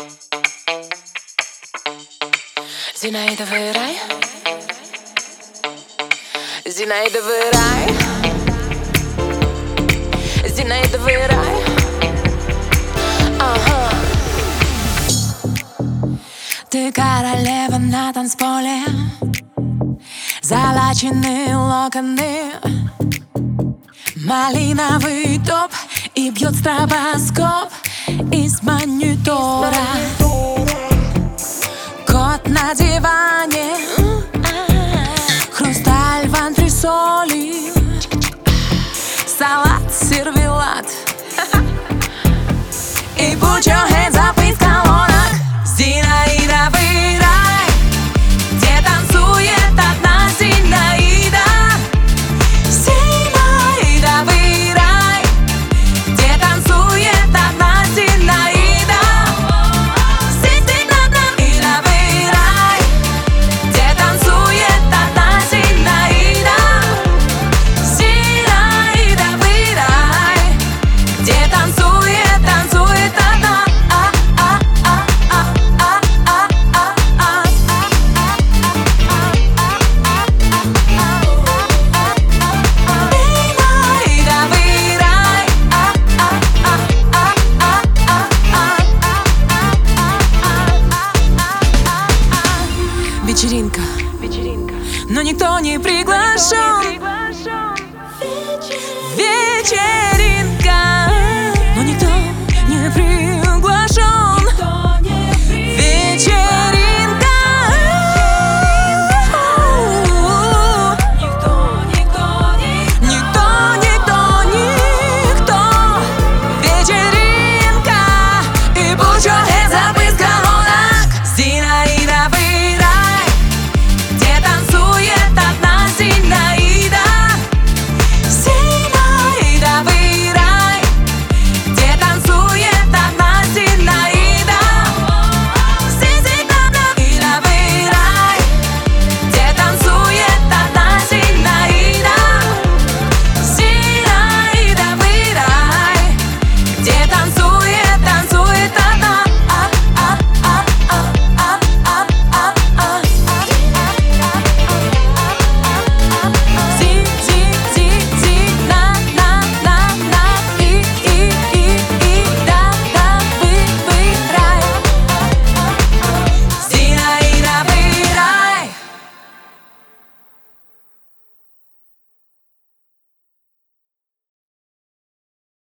Зинаидовый рай, Зинаидовый рай, Зинаидовый рай. Ага. Ты королева на танцполе, золоченые локоны, малиновый топ, и бьет стробоскоп из монитора. Кот на диване, хрусталь в антресоли, салат, сервелат. И put your hands up из колонок. Зинаидовый рай, где танцует одна Зинаида. Зинаидовый рай, где танцует одна Зинаида. Зинаидовый рай, где танцует одна Зинаида. Зинаидовый рай, где танцует одна. Вечеринка, но никто не приглашен.